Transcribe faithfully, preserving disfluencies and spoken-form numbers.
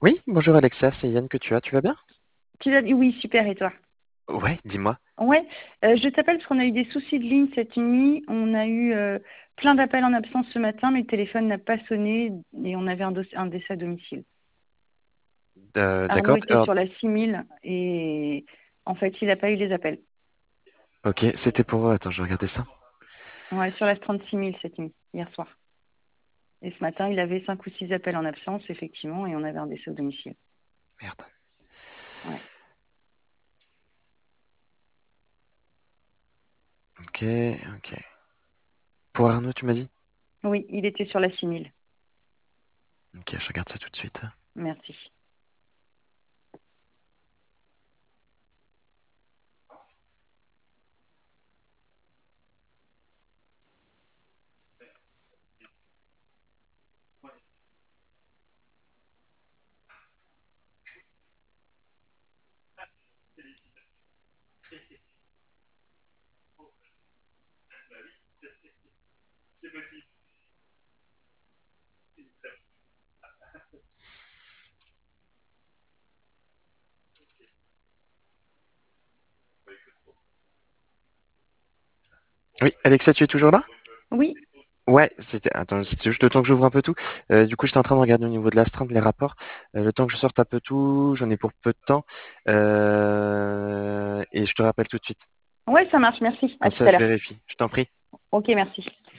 Oui, bonjour Alexa, c'est Yann que tu as, tu vas bien? Tu vas... Oui, super, et toi? Ouais, dis-moi. Ouais, euh, je t'appelle parce qu'on a eu des soucis de ligne cette nuit. On a eu euh, plein d'appels en absence ce matin, mais le téléphone n'a pas sonné et on avait un, doss- un décès à domicile. Euh, Arnaud d'accord, était alors, sur la six mille et en fait, il n'a pas eu les appels. ok, c'était pour... Attends, je vais regarder ça. Ouais, sur la trente-six mille cette nuit, hier soir. Et ce matin, il avait cinq ou six appels en absence, effectivement, et on avait un décès au domicile. Merde. Ouais. Ok, ok. Pour Arnaud, tu m'as dit? Oui, il était sur la six mille. Ok, je regarde ça tout de suite. Merci. Oui, Alexa, tu es toujours là? Oui, Ouais, c'était... Attends, c'était juste le temps que j'ouvre un peu tout. Euh, du coup, j'étais en train de regarder au niveau de l'astreinte, les rapports. Euh, le temps que je sorte un peu tout, j'en ai pour peu de temps. Euh, Et je te rappelle tout de suite. ouais, ça marche, merci. À Comme tout ça, à je l'heure. vérifie. Je t'en prie. Ok, merci.